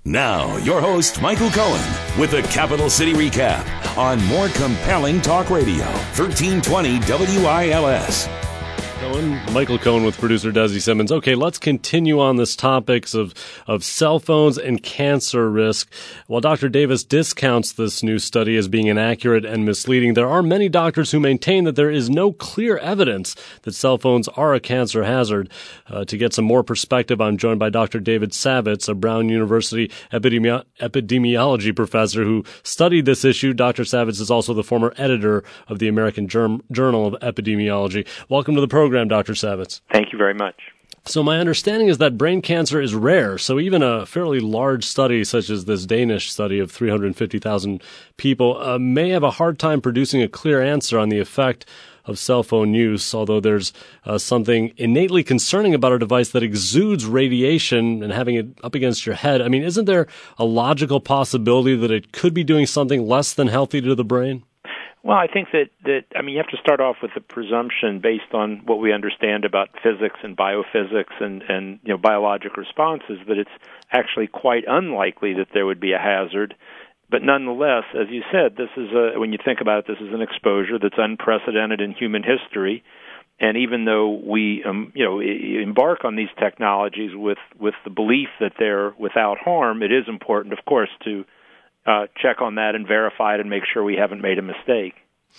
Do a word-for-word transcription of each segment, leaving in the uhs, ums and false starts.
Now, your host, Michael Cohen, with a Capital City recap on more compelling talk radio, thirteen twenty W I L S. Cohen, Michael Cohen with producer Desi Simmons. Okay, let's continue on this topics of, of cell phones and cancer risk. While Doctor Davis discounts this new study as being inaccurate and misleading, there are many doctors who maintain that there is no clear evidence that cell phones are a cancer hazard. Uh, to get some more perspective, I'm joined by Doctor David Savitz, a Brown University epidemi- epidemiology professor who studied this issue. Doctor Savitz is also the former editor of the American Germ- Journal of Epidemiology. Welcome to the program, Doctor Savitz. Thank you very much. So my understanding is that brain cancer is rare, so even a fairly large study such as this Danish study of three hundred fifty thousand people uh, may have a hard time producing a clear answer on the effect of cell phone use, although there's uh, something innately concerning about a device that exudes radiation and having it up against your head. I mean, isn't there a logical possibility that it could be doing something less than healthy to the brain? Well, I think that, that, I mean, you have to start off with the presumption based on what we understand about physics and biophysics and, and you know, biologic responses, that it's actually quite unlikely that there would be a hazard. But nonetheless, as you said, this is a, when you think about it, this is an exposure that's unprecedented in human history. And even though we, um, you know, embark on these technologies with, with the belief that they're without harm, it is important, of course, to Uh, check on that and verify it and make sure we haven't made a mistake.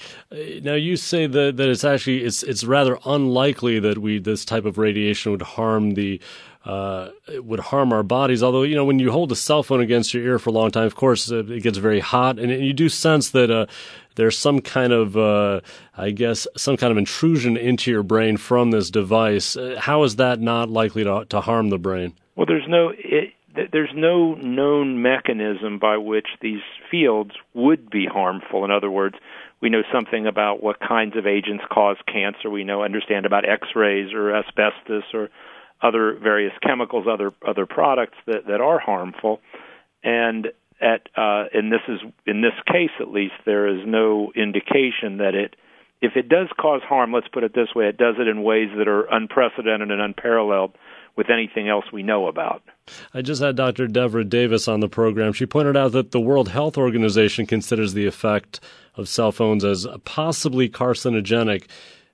Now, you say that, that it's actually it's it's rather unlikely that we this type of radiation would harm the uh, would harm our bodies. Although, you know, when you hold a cell phone against your ear for a long time, of course, it gets very hot, and you do sense that uh, there's some kind of uh, I guess some kind of intrusion into your brain from this device. How is that not likely to to harm the brain? Well, there's no. It, There's no known mechanism by which these fields would be harmful. In other words, we know something about what kinds of agents cause cancer. We know understand about X-rays or asbestos or other various chemicals, other other products that, that are harmful. And at uh, and this is in this case at least, there is no indication that it, if it does cause harm, let's put it this way, it does it in ways that are unprecedented and unparalleled with anything else we know about. I just had Doctor Devra Davis on the program. She pointed out that the World Health Organization considers the effect of cell phones as possibly carcinogenic.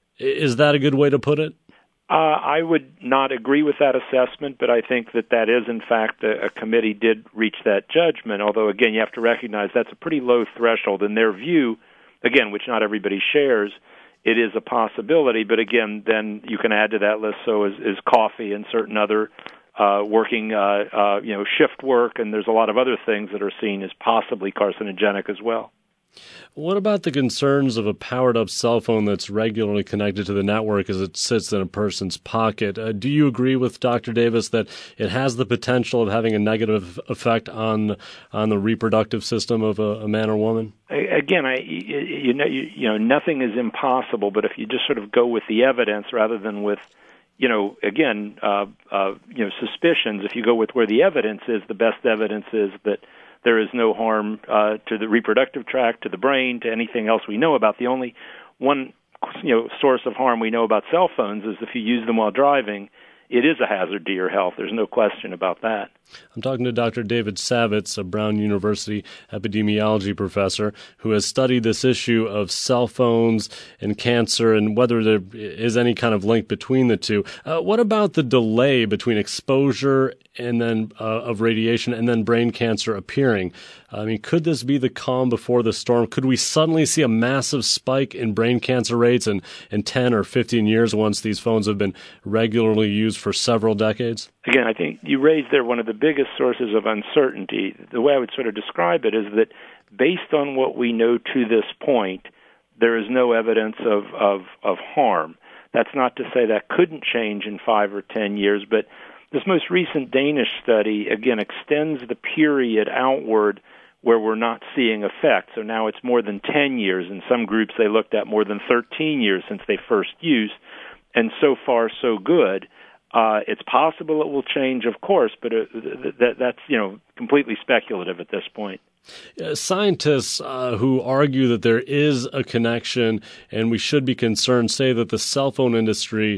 Is that a good way to put it? Uh, I would not agree with that assessment, but I think that that is, in fact, a, a committee did reach that judgment, although, again, you have to recognize that's a pretty low threshold. In their view, again, which not everybody shares, it is a possibility, but again, then you can add to that list, so is, is coffee and certain other uh, working, uh, uh, you know, shift work, and there's a lot of other things that are seen as possibly carcinogenic as well. What about the concerns of a powered-up cell phone that's regularly connected to the network as it sits in a person's pocket? Uh, do you agree with Doctor Davis that it has the potential of having a negative effect on on the reproductive system of a, a man or woman? Again, I, you know, you, you know, nothing is impossible, but if you just sort of go with the evidence rather than with, you know, again, uh, uh, you know, suspicions, if you go with where the evidence is, the best evidence is that there is no harm uh, to the reproductive tract, to the brain, to anything else we know about. The only one, you know, source of harm we know about cell phones is if you use them while driving, it is a hazard to your health. There's no question about that. I'm talking to Doctor David Savitz, a Brown University epidemiology professor who has studied this issue of cell phones and cancer and whether there is any kind of link between the two. Uh, what about the delay between exposure and then uh, of radiation and then brain cancer appearing? I mean, could this be the calm before the storm? Could we suddenly see a massive spike in brain cancer rates in, in ten or fifteen years once these phones have been regularly used for several decades? Again, I think you raised there one of the biggest sources of uncertainty. The way I would sort of describe it is that based on what we know to this point, there is no evidence of, of, of harm. That's not to say that couldn't change in five or ten years, but this most recent Danish study, again, extends the period outward where we're not seeing effect. So now it's more than ten years. In some groups, they looked at more than thirteen years since they first used, and so far, so good. Uh, it's possible it will change, of course, but uh, th- th- that's, you know, completely speculative at this point. Uh, scientists uh, who argue that there is a connection and we should be concerned say that the cell phone industry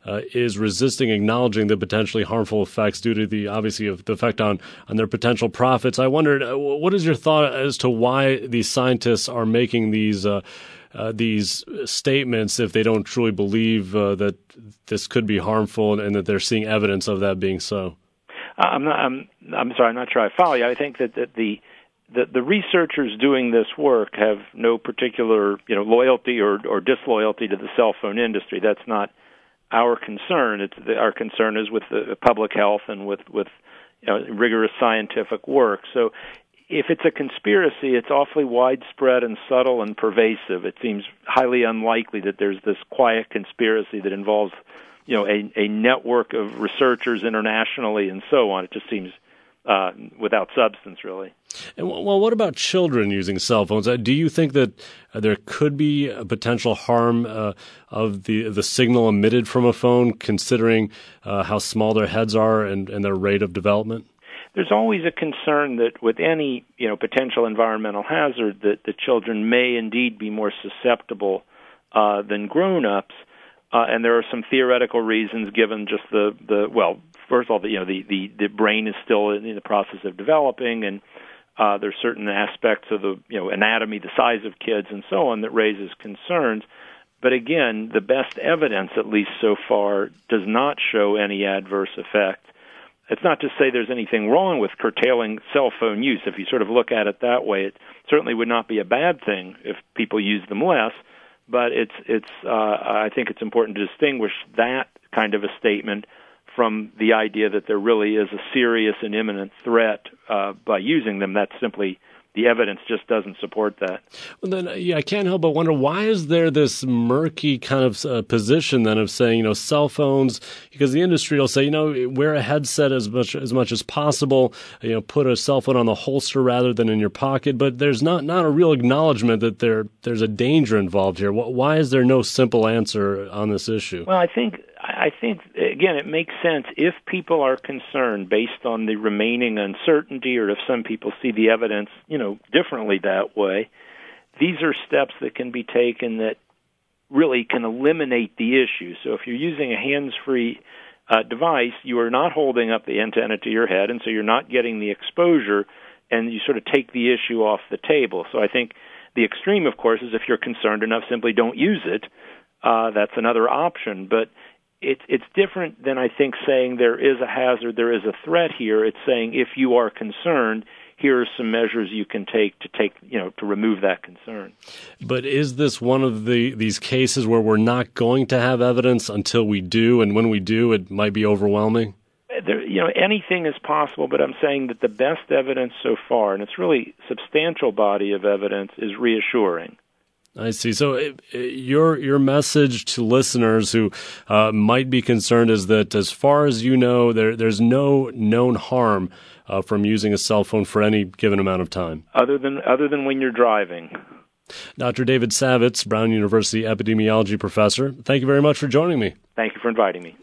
uh, is resisting acknowledging the potentially harmful effects due to the, obviously, of the effect on, on their potential profits. I wondered, uh, what is your thought as to why these scientists are making these uh, uh, these statements if they don't truly believe uh, that this could be harmful and, and that they're seeing evidence of that being so? I'm not. I'm. I'm sorry. I'm not sure I follow you. I think that, that the The, the researchers doing this work have no particular, you know, loyalty or, or disloyalty to the cell phone industry. That's not our concern. It's the, our concern is with the public health and with with you know, rigorous scientific work. So, if it's a conspiracy, it's awfully widespread and subtle and pervasive. It seems highly unlikely that there's this quiet conspiracy that involves, you know, a, a network of researchers internationally and so on. It just seems Uh, without substance, really. And, well, what about children using cell phones? Uh, do you think that uh, there could be a potential harm uh, of the the signal emitted from a phone, considering uh, how small their heads are and, and their rate of development? There's always a concern that with any you know potential environmental hazard, that the children may indeed be more susceptible uh, than grown-ups, uh, and there are some theoretical reasons given just the the well. First of all, the, you know, the, the, the brain is still in the process of developing, and uh, there's certain aspects of the you know anatomy, the size of kids, and so on that raises concerns. But again, the best evidence, at least so far, does not show any adverse effect. It's not to say there's anything wrong with curtailing cell phone use. If you sort of look at it that way, it certainly would not be a bad thing if people use them less. But it's it's uh, I think it's important to distinguish that kind of a statement from the idea that there really is a serious and imminent threat uh, by using them. That's simply, the evidence just doesn't support that. Well, then, yeah, I can't help but wonder, why is there this murky kind of uh, position then of saying, you know, cell phones, because the industry will say, you know, wear a headset as much as much as possible, you know, put a cell phone on the holster rather than in your pocket, but there's not, not a real acknowledgement that there there's a danger involved here. Why is there no simple answer on this issue? Well, I think I think, again, it makes sense if people are concerned based on the remaining uncertainty, or if some people see the evidence, you know, differently that way. These are steps that can be taken that really can eliminate the issue. So if you're using a hands-free uh, device, you are not holding up the antenna to your head, and so you're not getting the exposure, and you sort of take the issue off the table. So I think the extreme, of course, is if you're concerned enough, simply don't use it. Uh, that's another option. But It's it's different than, I think, saying there is a hazard, there is a threat here. It's saying if you are concerned, here are some measures you can take to take you know to remove that concern. But is this one of the these cases where we're not going to have evidence until we do, and when we do, it might be overwhelming? There, you know, anything is possible, but I'm saying that the best evidence so far, and it's really a substantial body of evidence, is reassuring. I see. So uh, your your message to listeners who uh, might be concerned is that, as far as you know, there there's no known harm uh, from using a cell phone for any given amount of time, other than other than when you're driving. Doctor David Savitz, Brown University epidemiology professor, thank you very much for joining me. Thank you for inviting me.